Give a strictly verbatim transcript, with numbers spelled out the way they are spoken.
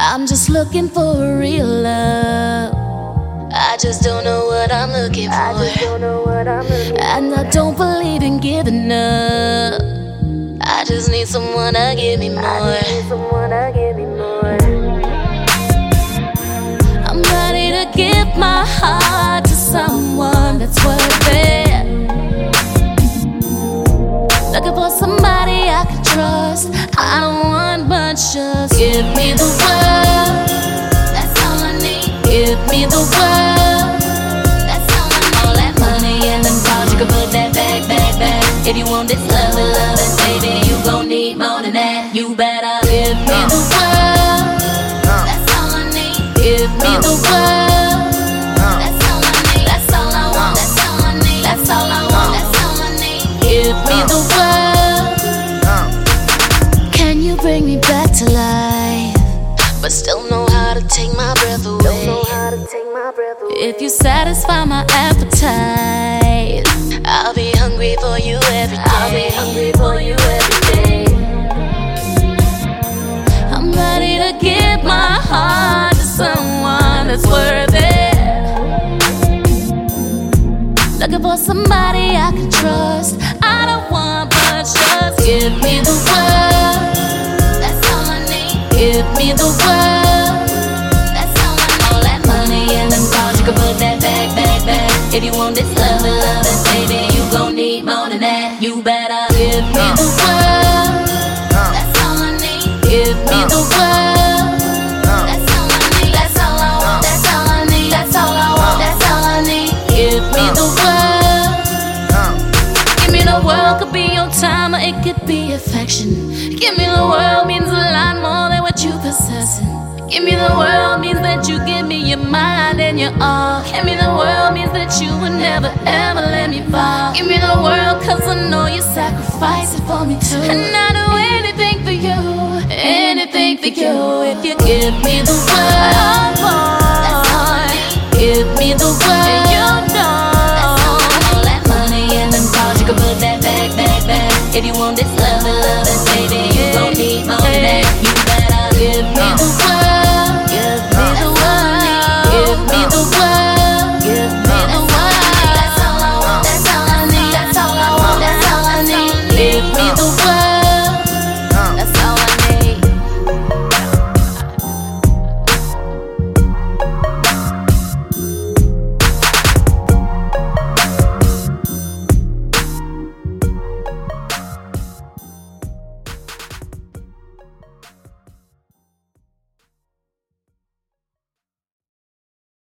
I'm just looking for a real love. I just don't know what I'm looking for. I just don't know what I'm looking for. And I don't believe in giving up. I just need someone to give me more. I just need someone to give me more. I'm ready to give my heart to someone that's worth it. Looking for somebody I can trust. I don't want much, just give me the world. That's all I need. Give me the world. That's all I need. All that money and them cars, you can put that back, back, back. If you want this love and love and baby, you gon' need more than that. You better give me the world. That's all I need. Give me the world. That's all I need. That's all I want. That's all I need. That's all I want. That's all I need. Give me the world. Can you bring me back to life, but still know how to take my breath away? Don't know how to take my breath away. If you satisfy my appetite, I'll be hungry for you every day. I'll be hungry for you every day. I'm ready to give my heart to someone that's worth it. Looking for somebody I can trust. I don't want much, just give me the world. That's all I need. Give me the world. That's all I need. All that money and them cars, you can put that back, back, back. If you want this love and love and baby, you gon' need more than that. You better give me the world. That's all I need. Give me the world. That's all I need. That's all I want. That's all I need. That's all I want. That's all I need. Give me the world. Give me the world, could be your time or it could be affection. Give me the world means a lot more than what you possessing. Give me the world means that you give me your mind and your all. Give me the world means that you would never ever let me fall. Give me the world cause I know you sacrifice it for me too. And I do anything for you, anything for you. If you give me the world, oh boy, give me the world.